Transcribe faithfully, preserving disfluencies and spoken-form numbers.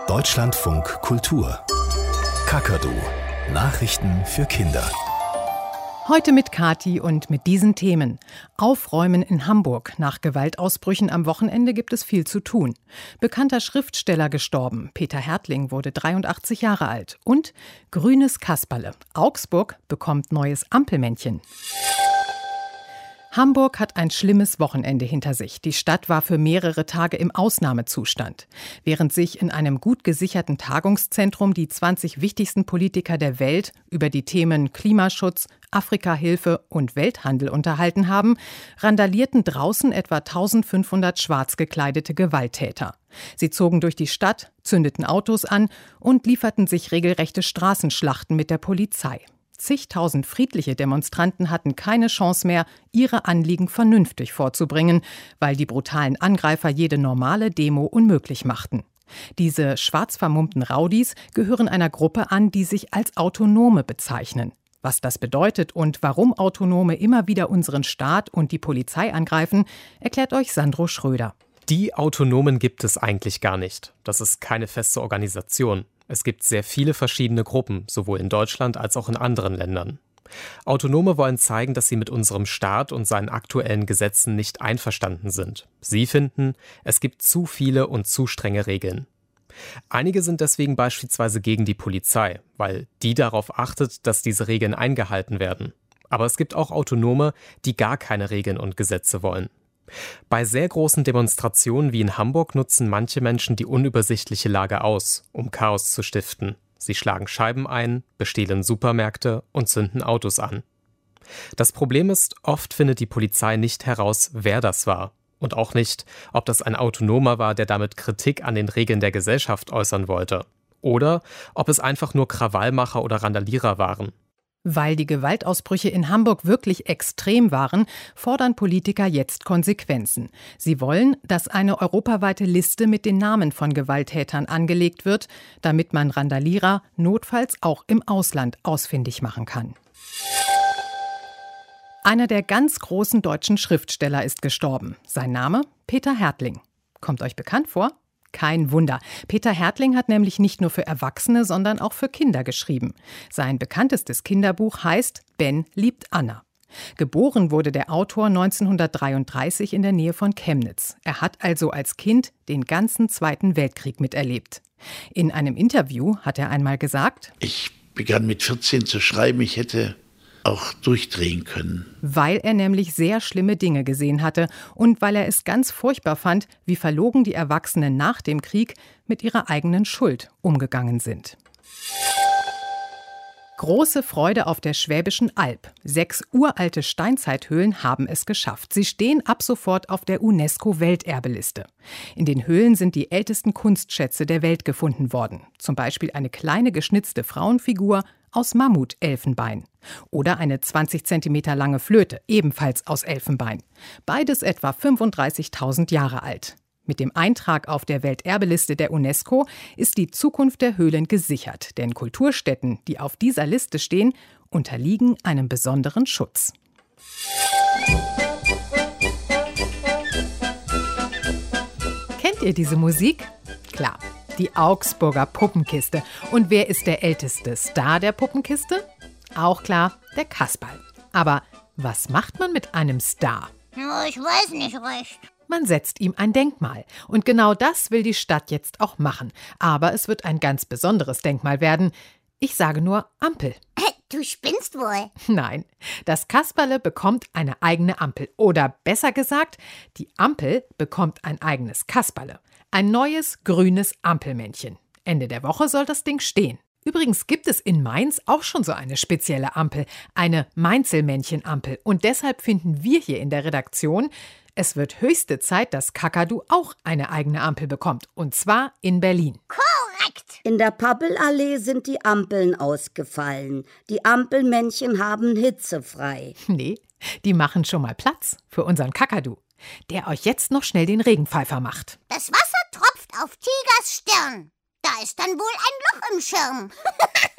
Deutschlandfunk Kultur. Kakadu. Nachrichten für Kinder. Heute mit Kathi und mit diesen Themen. Aufräumen in Hamburg. Nach Gewaltausbrüchen am Wochenende gibt es viel zu tun. Bekannter Schriftsteller gestorben. Peter Härtling wurde dreiundachtzig Jahre alt. Und grünes Kasperle. Augsburg bekommt neues Ampelmännchen. Hamburg hat ein schlimmes Wochenende hinter sich. Die Stadt war für mehrere Tage im Ausnahmezustand. Während sich in einem gut gesicherten Tagungszentrum die zwanzig wichtigsten Politiker der Welt über die Themen Klimaschutz, Afrikahilfe und Welthandel unterhalten haben, randalierten draußen etwa eintausendfünfhundert schwarz gekleidete Gewalttäter. Sie zogen durch die Stadt, zündeten Autos an und lieferten sich regelrechte Straßenschlachten mit der Polizei. Zigtausend friedliche Demonstranten hatten keine Chance mehr, ihre Anliegen vernünftig vorzubringen, weil die brutalen Angreifer jede normale Demo unmöglich machten. Diese schwarz vermummten Raudis gehören einer Gruppe an, die sich als Autonome bezeichnen. Was das bedeutet und warum Autonome immer wieder unseren Staat und die Polizei angreifen, erklärt euch Sandro Schröder. Die Autonomen gibt es eigentlich gar nicht. Das ist keine feste Organisation. Es gibt sehr viele verschiedene Gruppen, sowohl in Deutschland als auch in anderen Ländern. Autonome wollen zeigen, dass sie mit unserem Staat und seinen aktuellen Gesetzen nicht einverstanden sind. Sie finden, es gibt zu viele und zu strenge Regeln. Einige sind deswegen beispielsweise gegen die Polizei, weil die darauf achtet, dass diese Regeln eingehalten werden. Aber es gibt auch Autonome, die gar keine Regeln und Gesetze wollen. Bei sehr großen Demonstrationen wie in Hamburg nutzen manche Menschen die unübersichtliche Lage aus, um Chaos zu stiften. Sie schlagen Scheiben ein, bestehlen Supermärkte und zünden Autos an. Das Problem ist, oft findet die Polizei nicht heraus, wer das war. Und auch nicht, ob das ein Autonomer war, der damit Kritik an den Regeln der Gesellschaft äußern wollte. Oder ob es einfach nur Krawallmacher oder Randalierer waren. Weil die Gewaltausbrüche in Hamburg wirklich extrem waren, fordern Politiker jetzt Konsequenzen. Sie wollen, dass eine europaweite Liste mit den Namen von Gewalttätern angelegt wird, damit man Randalierer notfalls auch im Ausland ausfindig machen kann. Einer der ganz großen deutschen Schriftsteller ist gestorben. Sein Name? Peter Härtling. Kommt euch bekannt vor? Kein Wunder. Peter Härtling hat nämlich nicht nur für Erwachsene, sondern auch für Kinder geschrieben. Sein bekanntestes Kinderbuch heißt Ben liebt Anna. Geboren wurde der Autor neunzehnhundertdreiunddreißig in der Nähe von Chemnitz. Er hat also als Kind den ganzen Zweiten Weltkrieg miterlebt. In einem Interview hat er einmal gesagt: Ich begann mit vierzehn zu schreiben, ich hätte auch durchdrehen können. Weil er nämlich sehr schlimme Dinge gesehen hatte und weil er es ganz furchtbar fand, wie verlogen die Erwachsenen nach dem Krieg mit ihrer eigenen Schuld umgegangen sind. Große Freude auf der Schwäbischen Alb. Sechs uralte Steinzeithöhlen haben es geschafft. Sie stehen ab sofort auf der UNESCO-Welterbeliste. In den Höhlen sind die ältesten Kunstschätze der Welt gefunden worden. Zum Beispiel eine kleine geschnitzte Frauenfigur aus Mammutelfenbein. Oder eine zwanzig Zentimeter lange Flöte, ebenfalls aus Elfenbein. Beides etwa fünfunddreißigtausend Jahre alt. Mit dem Eintrag auf der Welterbeliste der UNESCO ist die Zukunft der Höhlen gesichert. Denn Kulturstätten, die auf dieser Liste stehen, unterliegen einem besonderen Schutz. Kennt ihr diese Musik? Klar. Die Augsburger Puppenkiste. Und wer ist der älteste Star der Puppenkiste? Auch klar, der Kasperl. Aber was macht man mit einem Star? Ich weiß nicht recht. Man setzt ihm ein Denkmal. Und genau das will die Stadt jetzt auch machen. Aber es wird ein ganz besonderes Denkmal werden. Ich sage nur Ampel. Du spinnst wohl. Nein, das Kasperle bekommt eine eigene Ampel. Oder besser gesagt, die Ampel bekommt ein eigenes Kasperle. Ein neues, grünes Ampelmännchen. Ende der Woche soll das Ding stehen. Übrigens gibt es in Mainz auch schon so eine spezielle Ampel, eine Mainzelmännchen-Ampel. Und deshalb finden wir hier in der Redaktion, es wird höchste Zeit, dass Kakadu auch eine eigene Ampel bekommt. Und zwar in Berlin. Korrekt. In der Pappelallee sind die Ampeln ausgefallen. Die Ampelmännchen haben hitzefrei. Nee, die machen schon mal Platz für unseren Kakadu, der euch jetzt noch schnell den Regenpfeifer macht. Das Wasser tropft auf Tigers Stirn. Da ist dann wohl ein Loch im Schirm.